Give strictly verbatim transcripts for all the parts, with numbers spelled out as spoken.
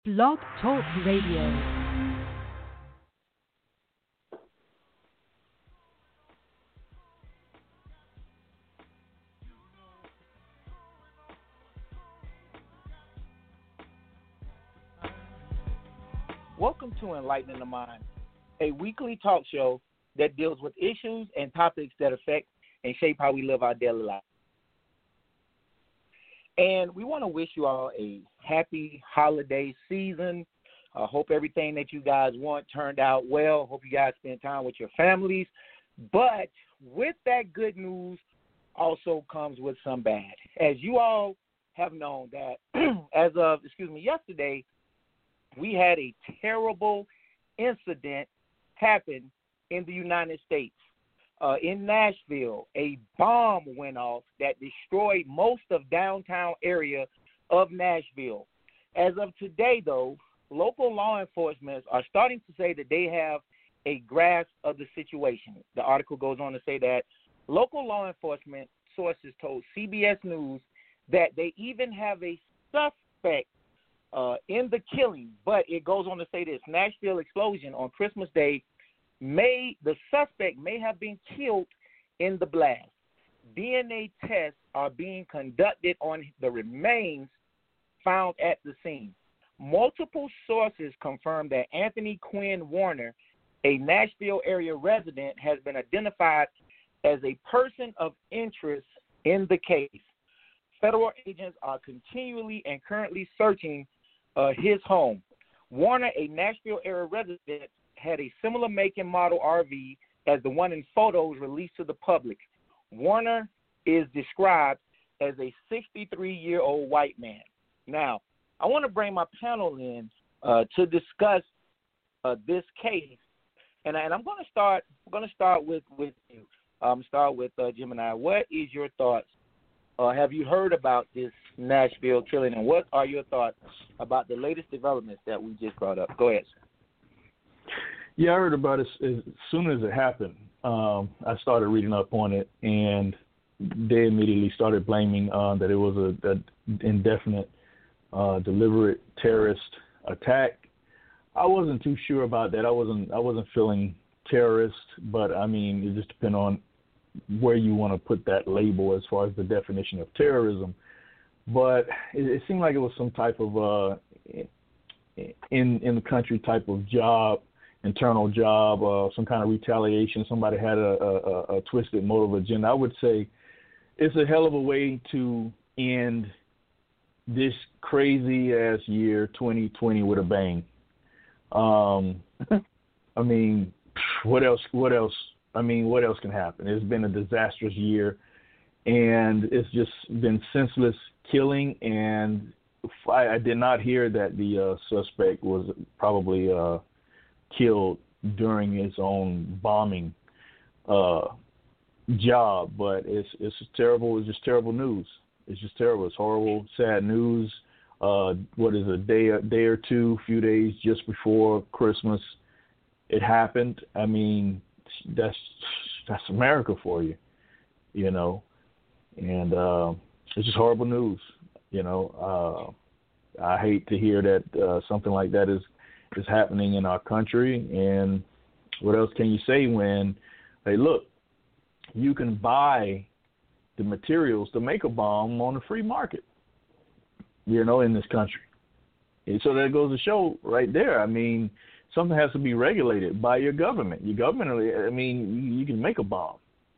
Blog Talk Radio. Welcome to Enlightening the Mind, a weekly talk show that deals with issues and topics that affect and shape how we live our daily life. And we want to wish you all a happy holiday season. I uh, hope everything that you guys want turned out well. Hope you guys spend time with your families. But with that good news also comes with some bad. As you all have known that as of, excuse me, yesterday, we had a terrible incident happen in the United States. Uh, in Nashville, a bomb went off that destroyed most of downtown area of Nashville. As of today, though, local law enforcement are starting to say that they have a grasp of the situation. The article goes on to say that local law enforcement sources told C B S News that they even have a suspect uh, in the killing. But it goes on to say this: Nashville explosion on Christmas Day may the suspect may have been killed in the blast. D N A tests are being conducted on the remains found at the scene. Multiple sources confirm that Anthony Quinn Warner, a Nashville area resident, has been identified as a person of interest in the case. Federal agents are continually and currently searching uh, his home. Warner, a Nashville area resident, had a similar make and model R V as the one in photos released to the public. Warner is described as a sixty-three-year-old white man. Now, I want to bring my panel in uh, to discuss uh, this case, and, and I'm going to start. I'm going to start with with you. Um, start with uh, Gemini. What is your thoughts? Uh, have you heard about this Nashville killing, and what are your thoughts about the latest developments that we just brought up? Go ahead, sir. Yeah, I heard about it as soon as it happened. Um, I started reading up on it, and they immediately started blaming uh, that it was a, a indefinite, uh, deliberate terrorist attack. I wasn't too sure about that. I wasn't. I wasn't feeling terrorist, but I mean, it just depends on where you want to put that label as far as the definition of terrorism. But it, it seemed like it was some type of uh, in in the country type of job. internal job, uh, some kind of retaliation. Somebody had a, a, a twisted motive agenda. I would say it's a hell of a way to end this crazy ass year twenty twenty with a bang. Um, I mean, what else? What else? I mean, what else can happen? It's been a disastrous year, and it's just been senseless killing. And I, I did not hear that the uh, suspect was probably uh, killed during his own bombing uh, job, but it's it's just terrible. It's just terrible news. It's just terrible. It's horrible, sad news. Uh, what is it, a day, a day or two, few days just before Christmas, it happened. I mean, that's that's America for you, you know. And uh, it's just horrible news, you know. Uh, I hate to hear that uh, something like that is. is happening in our country. And what else can you say when, hey, look, you can buy the materials to make a bomb on the free market, you know, in this country. And so that goes to show right there. I mean, something has to be regulated by your government. Your government, I mean, you can make a bomb.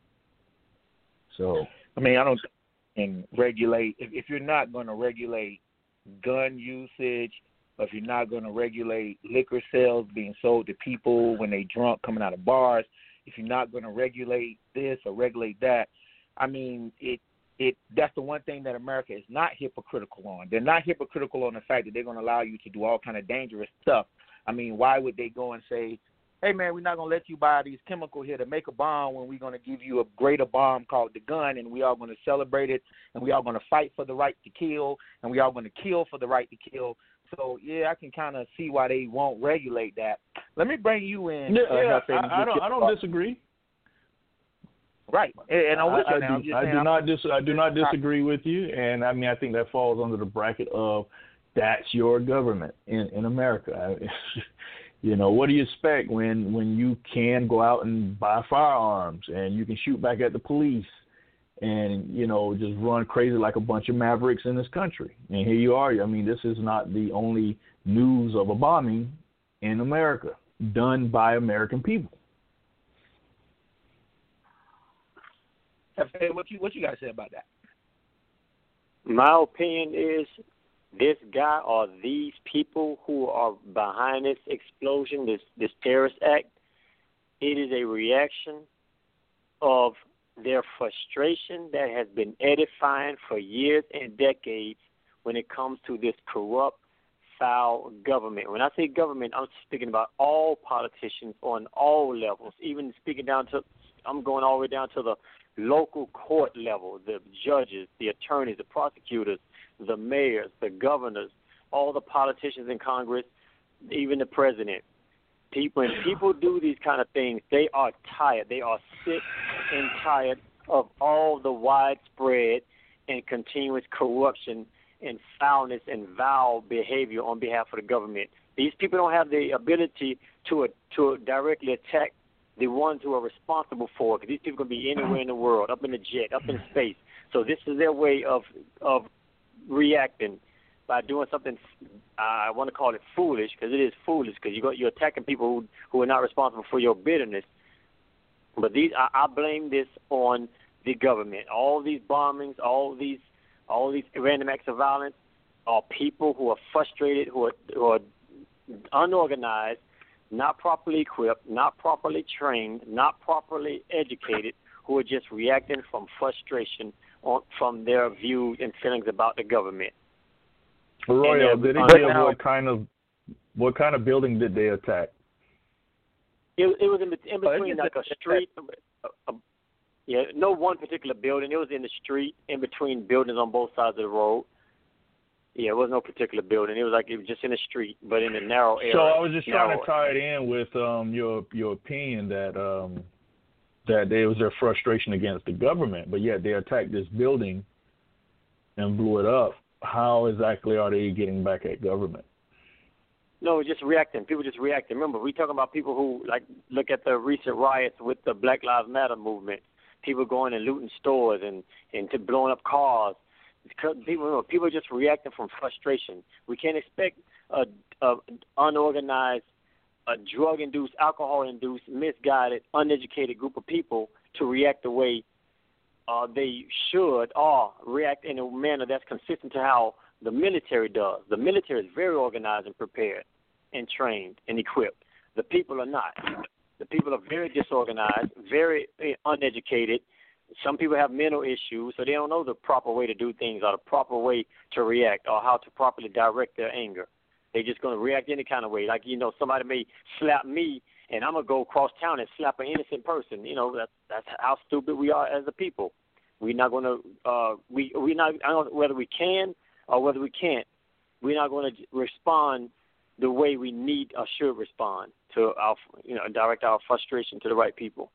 So, I mean, I don't and regulate, if, if you're not going to regulate gun usage, or if you're not going to regulate liquor sales being sold to people when they drunk coming out of bars, if you're not going to regulate this or regulate that, I mean, it it that's the one thing that America is not hypocritical on. They're not hypocritical on the fact that they're going to allow you to do all kind of dangerous stuff. I mean, why would they go and say, hey, man, we're not going to let you buy these chemicals here to make a bomb when we're going to give you a greater bomb called the gun, and we are going to celebrate it, and we are going to fight for the right to kill, and we are going to kill for the right to kill. So, yeah, I can kind of see why they won't regulate that. Let me bring you in. Yeah, uh, yeah I, I, don't, I don't disagree. Right, and, and I'm with I, you now. I, I'm do, just I saying, do I'm, not dis- I do not disagree with you, and I mean I think that falls under the bracket of that's your government in, in America. You know, what do you expect when, when you can go out and buy firearms and you can shoot back at the police and, you know, just run crazy like a bunch of mavericks in this country? And here you are. I mean, this is not the only news of a bombing in America done by American people. What you what you guys say about that? My opinion is this guy or these people who are behind this explosion, this this terrorist act, it is a reaction of their frustration that has been edifying for years and decades when it comes to this corrupt, foul government. When I say government, I'm speaking about all politicians on all levels, even speaking down to, I'm going all the way down to the local court level, the judges, the attorneys, the prosecutors, the mayors, the governors, all the politicians in Congress, even the president. People, when people do these kind of things, they are tired. They are sick and tired of all the widespread and continuous corruption and foulness and vile behavior on behalf of the government. These people don't have the ability to to directly attack the ones who are responsible for it, because these people can be anywhere in the world, up in the jet, up in space. So this is their way of of reacting by doing something, uh, I want to call it foolish, because it is foolish, because you got, you're attacking people who, who are not responsible for your bitterness. But these, I, I blame this on the government. All these bombings, all these, all these random acts of violence are people who are frustrated, who are, who are unorganized, not properly equipped, not properly trained, not properly educated, who are just reacting from frustration on, from their views and feelings about the government. Royal, did they give what kind of what kind of building did they attack? It, it was in, in between like a street. A, a, yeah, no one particular building. It was in the street, in between buildings on both sides of the road. Yeah, it was no particular building. It was like it was just in the street, but in a narrow area. So I was just trying narrow. to tie it in with um, your your opinion that um, that there was their frustration against the government, but yet they attacked this building and blew it up. How exactly are they getting back at government? No, just reacting. People just reacting. Remember, we're talking about people who, like, look at the recent riots with the Black Lives Matter movement. People going and looting stores and, and to blowing up cars. People, people are just reacting from frustration. We can't expect a, a unorganized, a drug-induced, alcohol-induced, misguided, uneducated group of people to react the way uh, they should, or react in a manner that's consistent to how the military does. The military is very organized and prepared and trained and equipped. The people are not. The people are very disorganized, very uneducated. Some people have mental issues, so they don't know the proper way to do things or the proper way to react or how to properly direct their anger. They're just going to react any kind of way. Like, you know, somebody may slap me, and I'm going to go across town and slap an innocent person. You know, that's, that's how stupid we are as a people. We're not going to, uh, we, we're not, I don't know whether we can or whether we can't, we're not going to respond the way we need or should respond to our, you know, direct our frustration to the right people.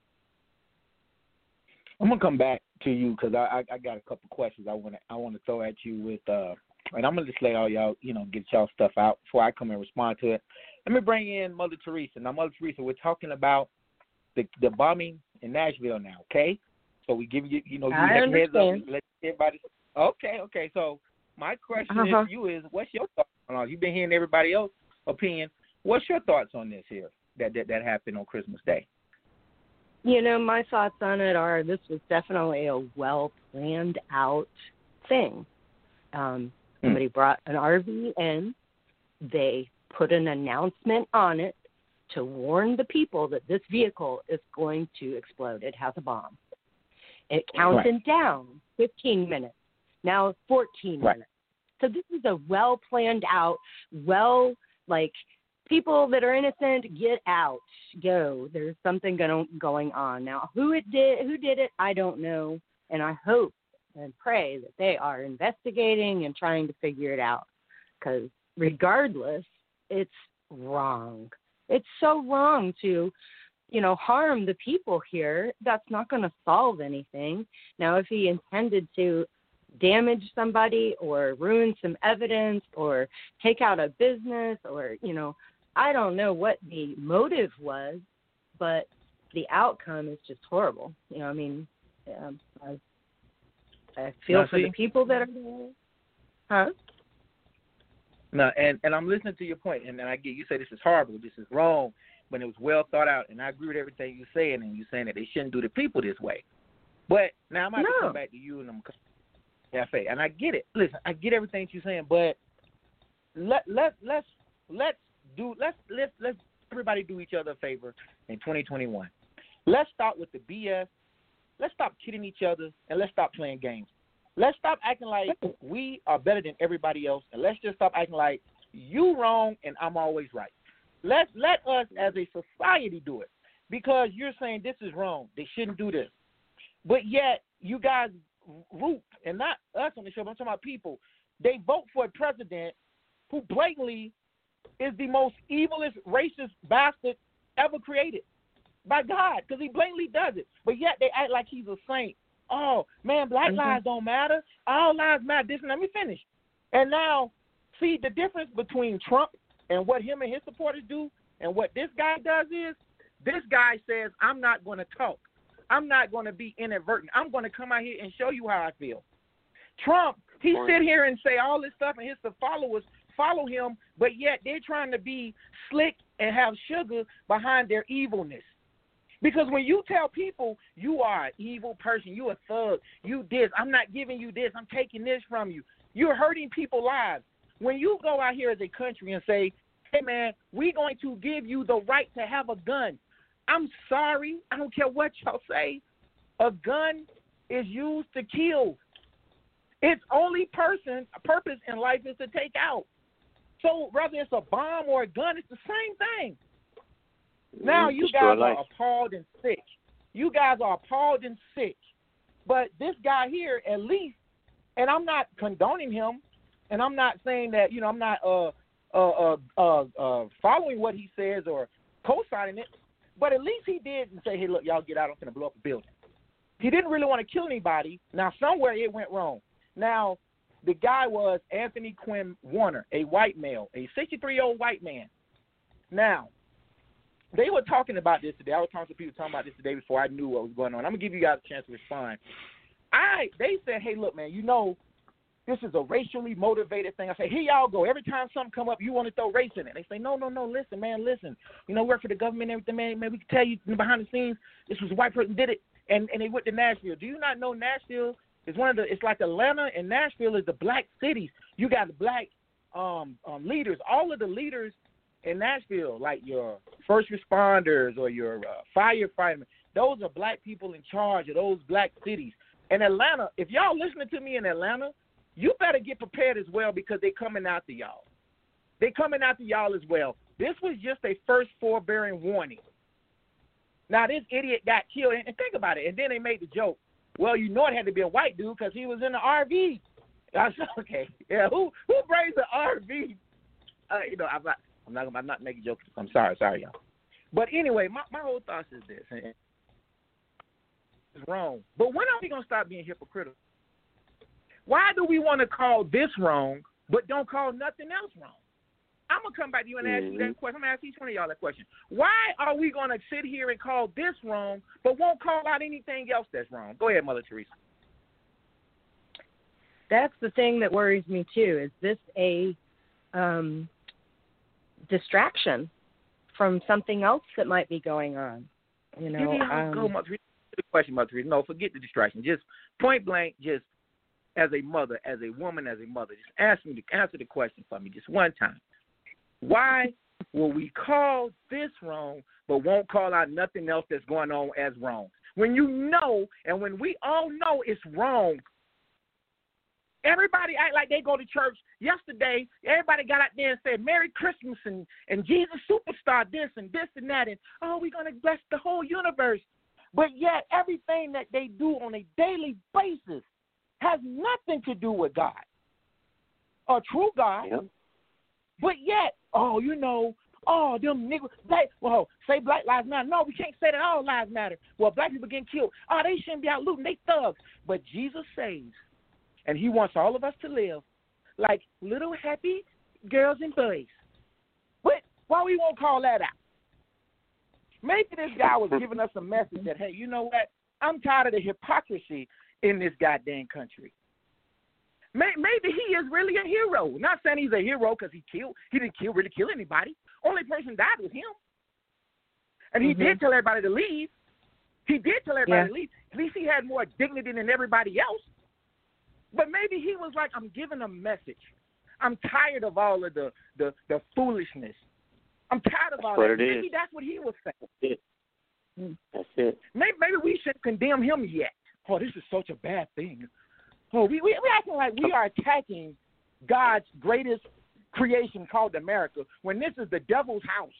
I'm gonna come back to you because I, I I got a couple questions I want to I want to throw at you with uh and I'm gonna just let all y'all you know get y'all stuff out before I come and respond to it. Let me bring in Mother Teresa. Now, Mother Teresa, we're talking about the the bombing in Nashville now, okay? So we give you you know you I have heads up. understand. Let everybody. Okay, okay. So my question Uh-huh. to you is, what's your thoughts on it? You've been hearing everybody else's opinion. What's your thoughts on this here that that, that happened on Christmas Day? You know, my thoughts on it are this was definitely a well-planned out thing. Um, somebody brought an R V in. They put an announcement on it to warn the people that this vehicle is going to explode. It has a bomb. It counted Right. down fifteen minutes. Now fourteen Right. minutes. So this is a well-planned out, well, like, people that are innocent, get out, go. There's something going going on now. Who it did, who did it, I don't know, and I hope and pray that they are investigating and trying to figure it out. Because regardless, it's wrong. It's so wrong to, you know, harm the people here. That's not going to solve anything. Now, if he intended to damage somebody or ruin some evidence or take out a business or, you know, I don't know what the motive was, but the outcome is just horrible. You know, I mean, um, I, I feel now, for see, the people that are there. Huh? No, and, and I'm listening to your point, and, and I get you say this is horrible, this is wrong, but it was well thought out, and I agree with everything you're saying, and you're saying that they shouldn't do the people this way. But now I'm going to No. come back to you and I'm F A, and I get it. Listen, I get everything you're saying, but let let let's let's do let's let's let's everybody do each other a favor in twenty twenty-one. Let's start with the B S. Let's stop kidding each other, and let's stop playing games. Let's stop acting like we are better than everybody else, and let's just stop acting like you wrong and I'm always right. Let let us as a society do it, because you're saying this is wrong. They shouldn't do this, but yet you guys root, and not us on the show, but I'm talking about people. They vote for a president who blatantly is the most evilest, racist bastard ever created by God, because he blatantly does it. But yet they act like he's a saint. Oh, man, black mm-hmm. lives don't matter. All lives matter. This, let me finish. And now, see, the difference between Trump and what him and his supporters do and what this guy does is, this guy says, I'm not going to talk. I'm not going to be inadvertent. I'm going to come out here and show you how I feel. Trump, he sit here and say all this stuff, and his followers follow him, but yet they're trying to be slick and have sugar behind their evilness. Because when you tell people you are an evil person, you a thug, you this, I'm not giving you this, I'm taking this from you, you're hurting people's lives. When you go out here as a country and say, hey, man, we're going to give you the right to have a gun, I'm sorry, I don't care what y'all say, a gun is used to kill. Its only person purpose in life is to take out. So whether it's a bomb or a gun, it's the same thing. Now you guys are appalled and sick. You guys are appalled and sick. But this guy here, at least, and I'm not condoning him, and I'm not saying that, you know, I'm not uh uh uh uh, uh following what he says or co-signing it, but at least he did and say, hey, look, y'all get out, I'm going to blow up a building. He didn't really want to kill anybody. Now, somewhere it went wrong. Now, the guy was Anthony Quinn Warner, a white male, a sixty-three-year-old white man. Now, they were talking about this today. I was talking to people talking about this today before I knew what was going on. I'm going to give you guys a chance to respond. I They said, hey, look, man, you know, this is a racially motivated thing. I say, here y'all go. Every time something come up, you want to throw race in it. They say, no, no, no, listen, man, listen. You know, work for the government and everything, man. Man, we can tell you behind the scenes, this was a white person did it, and, and they went to Nashville. Do you not know Nashville is one of the, it's like Atlanta and Nashville is the black cities. You got the black um, um, leaders. All of the leaders in Nashville, like your first responders or your uh, firefightermen, those are black people in charge of those black cities. In Atlanta, if y'all listening to me in Atlanta, you better get prepared as well, because they coming after y'all. They coming after y'all as well. This was just a first forbearing warning. Now, this idiot got killed, and think about it, and then they made the joke, well, you know it had to be a white dude because he was in the R V. I said, okay, yeah, who who brings the R V? Uh, you know, I'm not, I'm not, I'm not making jokes. I'm sorry, sorry, y'all. But anyway, my, my whole thought is this, and it's wrong. But when are we going to stop being hypocritical? Why do we want to call this wrong, but don't call nothing else wrong? I'm going to come back to you and ask mm-hmm. you that question. I'm going to ask each one of y'all that question. Why are we going to sit here and call this wrong, but won't call out anything else that's wrong? Go ahead, Mother Teresa. That's the thing that worries me, too. Is this a um, distraction from something else that might be going on? You know, you um, go, Mother Teresa. The question, Mother Teresa. No, forget the distraction. Just point blank, just as a mother, as a woman, as a mother, just ask me to answer the question for me just one time. Why will we call this wrong but won't call out nothing else that's going on as wrong? When you know, and when we all know it's wrong, everybody act like they go to church. Yesterday, everybody got out there and said, Merry Christmas and, and Jesus Superstar this and this and that, and, oh, we're going to bless the whole universe. But yet everything that they do on a daily basis has nothing to do with God, a true God. Yep. But yet, oh, you know, oh, them niggas, black, well, say Black Lives Matter. No, we can't say that all lives matter. Well, black people getting killed. Oh, they shouldn't be out looting. They thugs. But Jesus saves. and he wants all of us to live like little happy girls and boys. But why we won't call that out? Maybe this guy was giving us a message that, hey, you know what? I'm tired of the hypocrisy in this goddamn country. Maybe he is really a hero. Not saying he's a hero because he killed. He didn't kill, really kill anybody. Only person died was him. And he mm-hmm. did tell everybody to leave. He did tell everybody yeah. to leave. At least he had more dignity than everybody else. But maybe he was like, I'm giving a message. I'm tired of all of the, the, the foolishness. I'm tired of that's all what that. It maybe is. that's what he was saying. That's it. That's it. Maybe, maybe we shouldn't condemn him yet. Oh, this is such a bad thing. Oh, we we we acting like we are attacking God's greatest creation called America when this is the devil's house.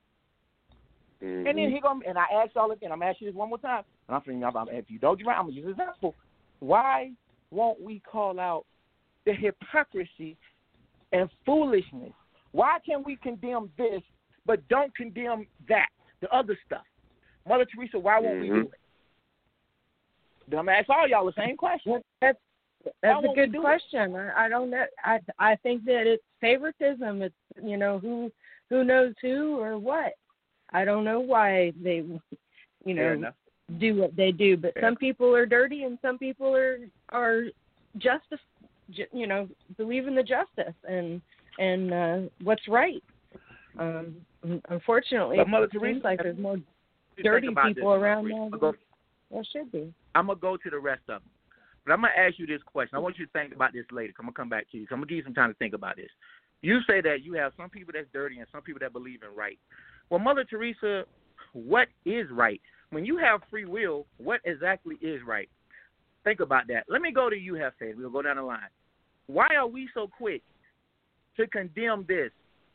Mm-hmm. And then he gonna and I ask y'all again. I'm asking you this one more time. And I'm thinking, I'm, if you don't get right, I'm gonna use an example. Why won't we call out the hypocrisy and foolishness? Why can't we condemn this but don't condemn that, the other stuff? Mother Teresa, why won't mm-hmm. we do it? Then I'm gonna ask all y'all the same question. That's That's a good question. I, I don't know. I I think that it's favoritism. It's, you know, who who knows who or what. I don't know why they, you know, do what they do. But Fair some enough. people are dirty, and some people are are justice. You know, believe in the justice and and uh, what's right. Um, unfortunately, but Mother it Teresa, seems like there's more dirty people this, around now. Go, there should be. I'm gonna go to the rest of them. But I'm going to ask you this question. I want you to think about this later. I'm going to come back to you. So I'm going to give you some time to think about this. You say that you have some people that's dirty and some people that believe in right. Well, Mother Teresa, what is right? When you have free will, what exactly is right? Think about that. Let me go to you, Hefe. We'll go down the line. Why are we so quick to condemn this?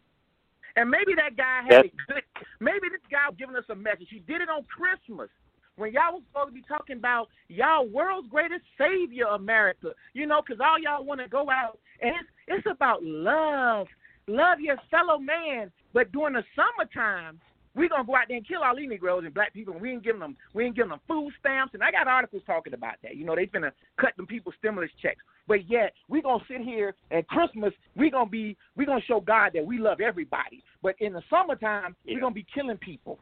And maybe that guy had a good – maybe this guy was giving us a message. He did it on Christmas. When y'all was supposed to be talking about y'all world's greatest savior, America, you know, because all y'all want to go out, and it's, it's about love. Love your fellow man. But during the summertime, we're going to go out there and kill all these Negroes and black people, and we ain't giving them we ain't giving them food stamps. And I got articles talking about that. You know, they finna cut them people's stimulus checks. But yet, we're going to sit here at Christmas, we're going to be, we're going to show God that we love everybody. But in the summertime, yeah. we're going to be killing people.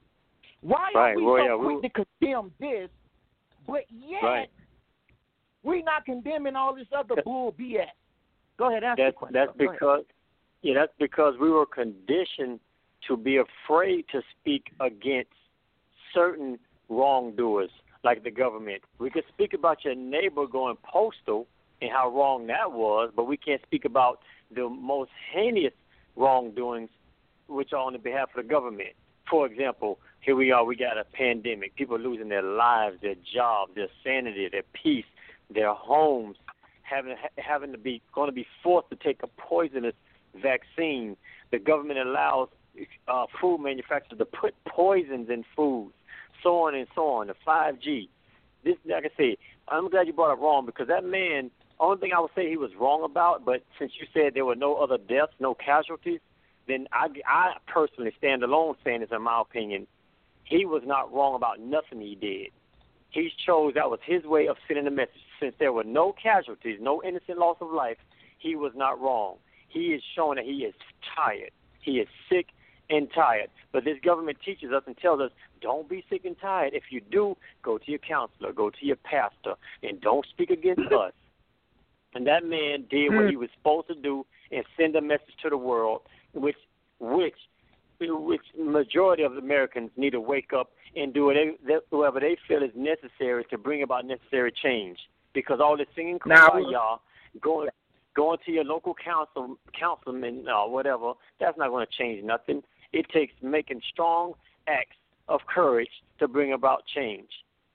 Why are right. we well, so yeah, quick we... to condemn this, but yet right. we're not condemning all this other bull B S? Go ahead, ask that's, the question. That's because, yeah, that's because we were conditioned to be afraid to speak against certain wrongdoers, like the government. We could speak about your neighbor going postal and how wrong that was, but we can't speak about the most heinous wrongdoings, which are on the behalf of the government. For example, here we are, we got a pandemic. People losing their lives, their jobs, their sanity, their peace, their homes, having having to be going to be forced to take a poisonous vaccine. The government allows uh, food manufacturers to put poisons in foods, so on and so on. The five G. This, like I say, I'm glad you brought it wrong because that man. Only thing I would say he was wrong about, but since you said there were no other deaths, no casualties, then I, I personally stand alone saying this in my opinion. He was not wrong about nothing he did. He chose that was his way of sending a message. Since there were no casualties, no innocent loss of life, he was not wrong. He is showing that he is tired. He is sick and tired. But this government teaches us and tells us, don't be sick and tired. If you do, go to your counselor, go to your pastor, and don't speak against us. And that man did what he was supposed to do and send a message to the world, which which which majority of Americans need to wake up and do whatever they feel is necessary to bring about necessary change. Because all this singing choir, y'all, going going to your local council, councilman or whatever, that's not going to change nothing. It takes making strong acts of courage to bring about change.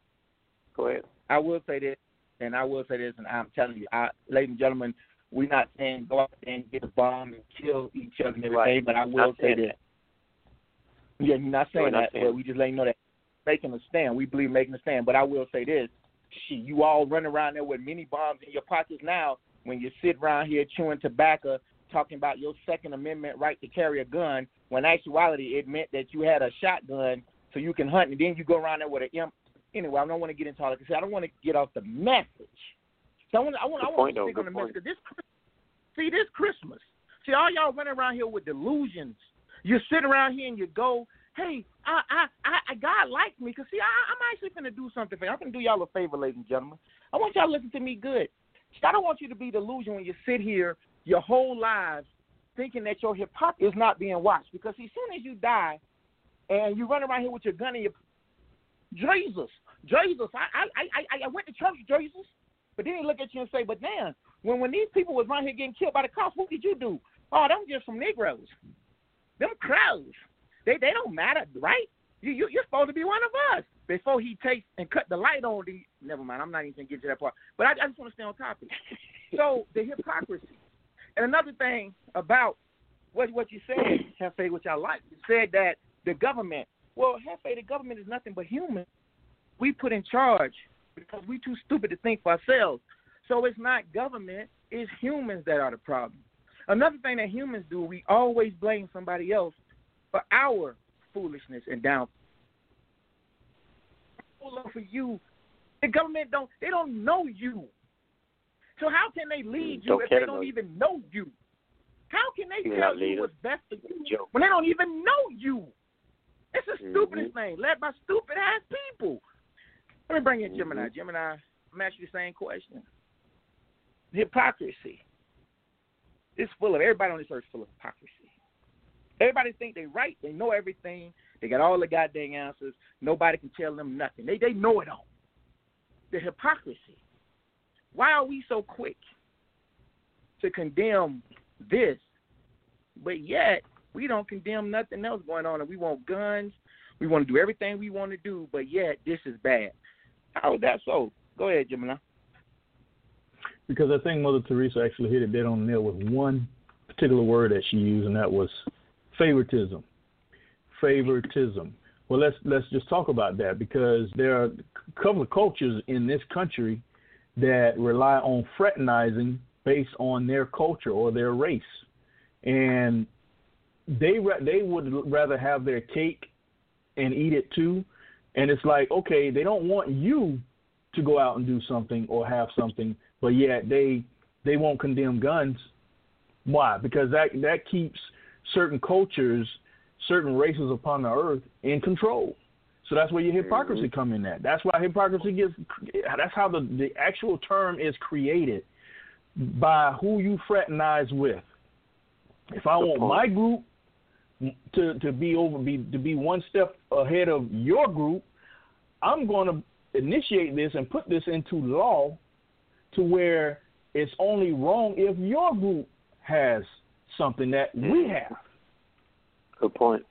Go ahead. I will say this, and I will say this, and I'm telling you, I, ladies and gentlemen, we're not saying go out there and get a bomb and kill each other and everything, right. but I will not say this. That. Yeah, you're not saying not that, saying but we just letting you know that making a stand. We believe making a stand. But I will say this. Shit, you all run around there with mini bombs in your pockets now when you sit around here chewing tobacco, talking about your Second Amendment right to carry a gun, when in actuality it meant that you had a shotgun so you can hunt, and then you go around there with an imp. Anyway, I don't want to get into all that because I don't want to get off the message. So I want, I want, I want to stick on the message. This, see, this Christmas. See, all y'all running around here with delusions. You sit around here and you go, hey, I, I, I, God likes me. Because, see, I, I'm actually going to do something for you. I'm going to do y'all a favor, ladies and gentlemen. I want y'all to listen to me good. I don't want you to be delusional when you sit here your whole lives thinking that your hypocrisy is not being watched. Because, see, as soon as you die and you run around here with your gun and your Jesus, Jesus, I, I, I, I went to church, Jesus. But then he look at you and say, but man, when, when these people was around here getting killed by the cops, what did you do? Oh, them just some Negroes. Them crows. They they don't matter, right? You, you, you're supposed to be one of us. Before he takes and cut the light on, the, never mind, I'm not even going to get to that part. But I, I just want to stay on topic. So the hypocrisy. And another thing about what what you said, Hefe, which I like, you said that the government, well, Hefe, the government is nothing but human. We put in charge because we too stupid to think for ourselves. So it's not government, it's humans that are the problem. Another thing that humans do, we always blame somebody else for our foolishness and downfall. For you, the government don't, they don't know you. So how can they lead you don't if they don't even know you? How can they You're tell you what's best for you when they don't even know you? It's the mm-hmm. stupidest thing, led by stupid ass people. Let me bring in Gemini. Mm-hmm. Gemini, I'm going to ask you the same question. Hypocrisy. It's full of, everybody on this earth is full of hypocrisy. Everybody think they right. They know everything. They got all the goddamn answers. Nobody can tell them nothing. They they know it all. The hypocrisy. Why are we so quick to condemn this, but yet we don't condemn nothing else going on, and we want guns. We want to do everything we want to do, but yet this is bad. How is that so? Go ahead, Gemini. Because I think Mother Teresa actually hit it dead on the nail with one particular word that she used, and that was favoritism. Favoritism. Well, let's let's just talk about that, because there are a couple of cultures in this country that rely on fraternizing based on their culture or their race, and they they would rather have their cake and eat it too. And it's like, okay, they don't want you to go out and do something or have something, but yet they they won't condemn guns. Why? Because that that keeps certain cultures, certain races upon the earth in control. So that's where your hypocrisy mm-hmm. come in at. That's why hypocrisy gets, that's how the, the actual term is created, by who you fraternize with. If I want my group to, to be over be to be one step ahead of your group, I'm going to initiate this and put this into law to where it's only wrong if your group has something that we have. Good point.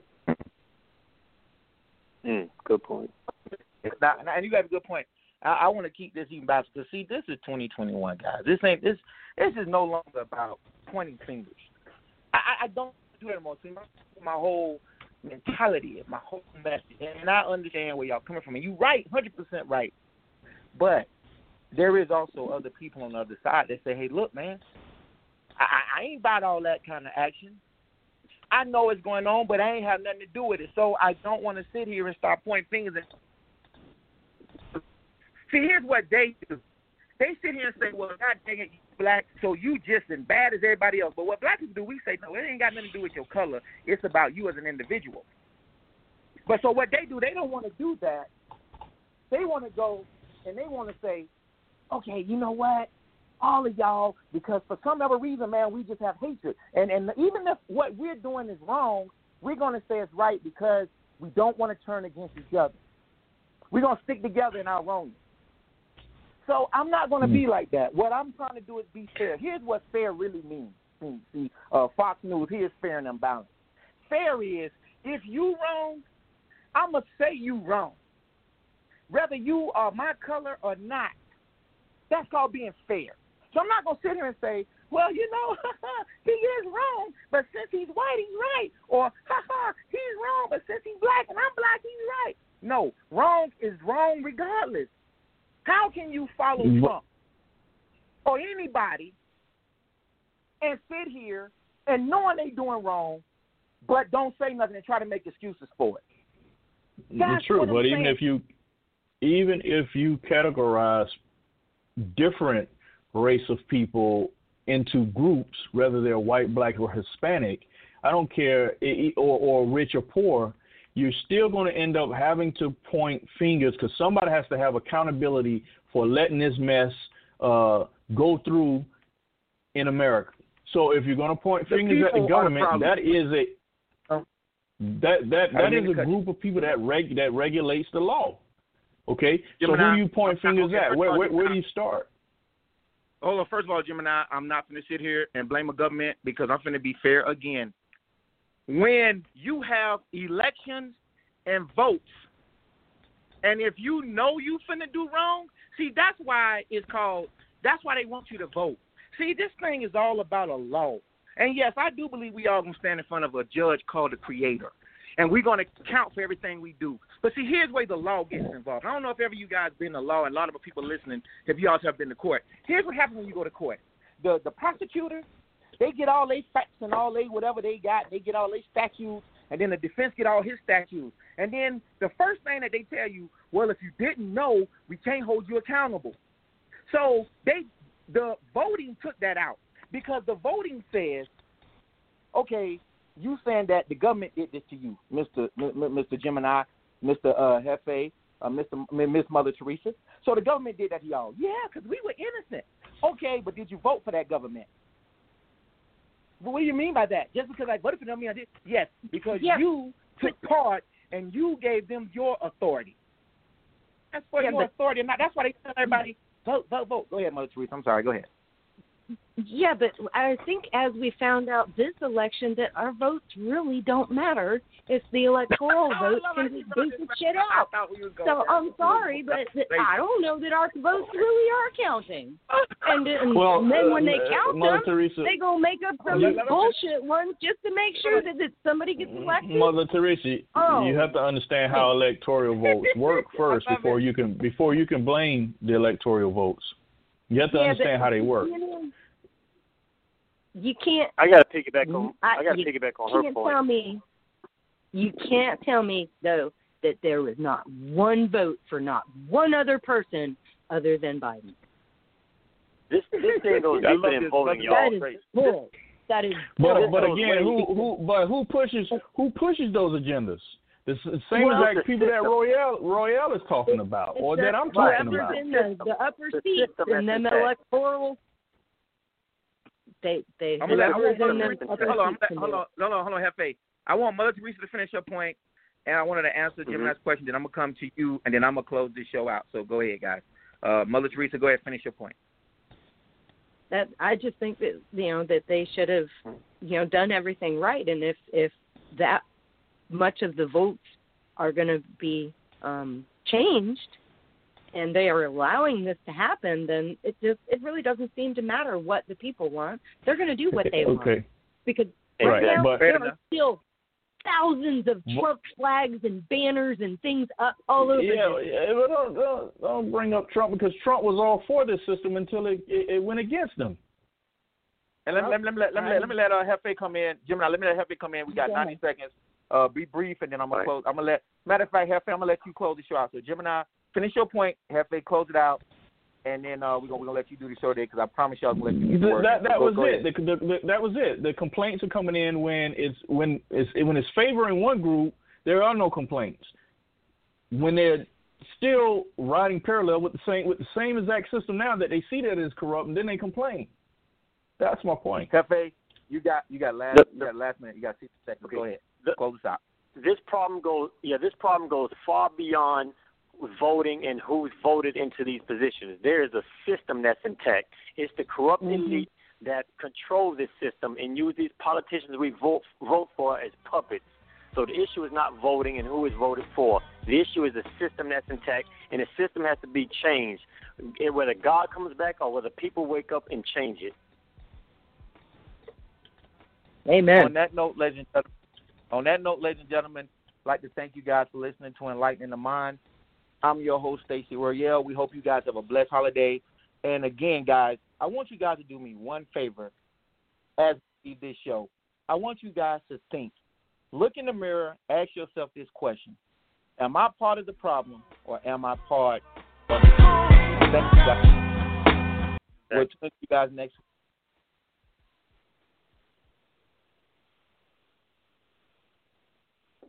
Mm, good point. Now, and you got a good point. I, I want to keep this even back, because see, this is twenty twenty-one, guys. This ain't this. This is no longer about pointing fingers. I, I don't do that anymore. See, my, my whole mentality, my whole message, and I understand where y'all coming from. And you're right, one hundred percent right. But there is also other people on the other side that say, "Hey, look, man, I, I ain't about all that kind of action. I know what's going on, but I ain't have nothing to do with it. So I don't want to sit here and start pointing fingers at." See, here's what they do. They sit here and say, well, God dang it, you black, so you just as bad as everybody else. But what black people do, we say, no, it ain't got nothing to do with your color. It's about you as an individual. But so what they do, they don't want to do that. They want to go and they want to say, okay, you know what? All of y'all, because for some other reason, man, we just have hatred. And and even if what we're doing is wrong, we're going to say it's right because we don't want to turn against each other. We're going to stick together in our wrongness. So I'm not going to be like that. What I'm trying to do is be fair. Here's what fair really means. See, uh, Fox News, here's fair and unbalanced. Fair is, if you wrong, I'm going to say you wrong. Whether you are my color or not, that's called being fair. So I'm not going to sit here and say, well, you know, he is wrong, but since he's white, he's right. Or, ha-ha, he's wrong, but since he's black and I'm black, he's right. No, wrong is wrong regardless. How can you follow Trump or anybody and sit here and knowing they doing wrong, but don't say nothing and try to make excuses for it? That's it's true, but even if you, even if you categorize different race of people into groups, whether they're white, black, or Hispanic, I don't care, or, or rich or poor, you're still going to end up having to point fingers because somebody has to have accountability for letting this mess uh, go through in America. So if you're going to point fingers at the government, that is a that that that is a group of people that reg, that regulates the law. Okay, so who do you point fingers at? Where where, where do you start? Hold on. First of all, Gemini, I'm not going to sit here and blame a government because I'm going to be fair again. When you have elections and votes, and if you know you finna do wrong, see, that's why it's called, that's why they want you to vote. See, this thing is all about a law. And, yes, I do believe we all going to stand in front of a judge called the Creator, and we're going to count for everything we do. But, see, here's where the law gets involved. I don't know if ever you guys been to law, and a lot of the people listening, if you also have been to court. Here's what happens when you go to court. The the prosecutor, they get all their facts and all they whatever they got. They get all their statutes, and then the defense get all his statutes. And then the first thing that they tell you, well, if you didn't know, we can't hold you accountable. So they the voting took that out because the voting says, okay, you saying that the government did this to you, Mister M- Mister Gemini, Mister Uh, Hefe, uh, Mister M- Miss Mother Teresa. So the government did that to y'all. Yeah, because we were innocent. Okay, but did you vote for that government? Well, what do you mean by that? Just because I voted for them, I did? Yes, because yes. you took part and you gave them your authority. That's for yeah, your but, authority. Not, that's why they tell everybody, vote, vote, vote. Go ahead, Mother Teresa. I'm sorry. Go ahead. Yeah, but I think as we found out this election that our votes really don't matter if the electoral votes can just beat the shit out. So I'm sorry, but I don't know that our votes really are counting. And, and well, then when they uh, count Mother them, Teresa, they go make up some bullshit ones just to make sure that, that somebody gets elected. Mother Teresa, oh. you have to understand how electoral votes work first before you can before you can blame the electoral votes. You have to yeah, understand how they work. You know, You can't. I got to piggyback on. I, I got to you piggyback on her can't point. Tell me, you can't tell me though that there was not one vote for not one other person other than Biden. This this thing goes deeper than voting, y'all. That is bull. That is. But bull. but again, who who but who pushes who pushes those agendas? The same well, exact people that Royale Royale is talking about, or that I'm talking about. In the, the upper seats in them electoral. They, they, I'm gonna let, hold on, hold on, hold on, hold on, hold on, hold on, Hefe. I want Mother Teresa to finish her point, and I wanted to answer mm-hmm. Gemini's question. Then I'm gonna come to you, and then I'm gonna close this show out. So go ahead, guys. Uh, Mother Teresa, go ahead, finish your point. That I just think that you know that they should have you know done everything right, and if if that much of the votes are going to be um, changed, and they are allowing this to happen, then it just it really doesn't seem to matter what the people want. They're going to do what they want. Okay. Because right. right now but, there are still thousands of Trump flags and banners and things up all over. Yeah, this. yeah but don't, don't, don't bring up Trump because Trump was all for this system until it, it, it went against them. And let, let, let, let, let, let, let me let uh, Hefe come in. Gemini, let me let Hefe come in. We got ninety seconds. Uh, be brief, and then I'm going to close. I'm going to let, matter of fact, Hefe, I'm going to let you close the show out. So, Gemini, finish your point. Hefe, close it out. And then uh, we're going we're gonna let you do the show today because I promise y'all I'm going to let you do the work. That, that go, was go it. The, the, the, that was it. The complaints are coming in when it's when it's when it's favoring one group. There are no complaints. When they're still riding parallel with the same with the same exact system now that they see that it's corrupt, and then they complain. That's my point. Hefe, you got you got last the, the, you got last minute. You got sixty seconds. Okay. Go ahead. The, close this out. This problem goes yeah. This problem goes far beyond voting and who's voted into these positions. There is a system that's intact. It's the corrupt mm-hmm. elite that control this system and use these politicians we vote vote for as puppets. So the issue is not voting and who is voted for. The issue is the system that's intact, and the system has to be changed, whether God comes back or whether people wake up and change it. Amen. On that note, ladies and gentlemen, on that note, ladies and gentlemen, I'd like to thank you guys for listening to Enlightening the Mind. I'm your host, Stacey Royale. We hope you guys have a blessed holiday. And again, guys, I want you guys to do me one favor as we leave this show. I want you guys to think. Look in the mirror, ask yourself this question. Am I part of the problem or am I part of the solution? Thank you guys. we'll talk to you guys next week.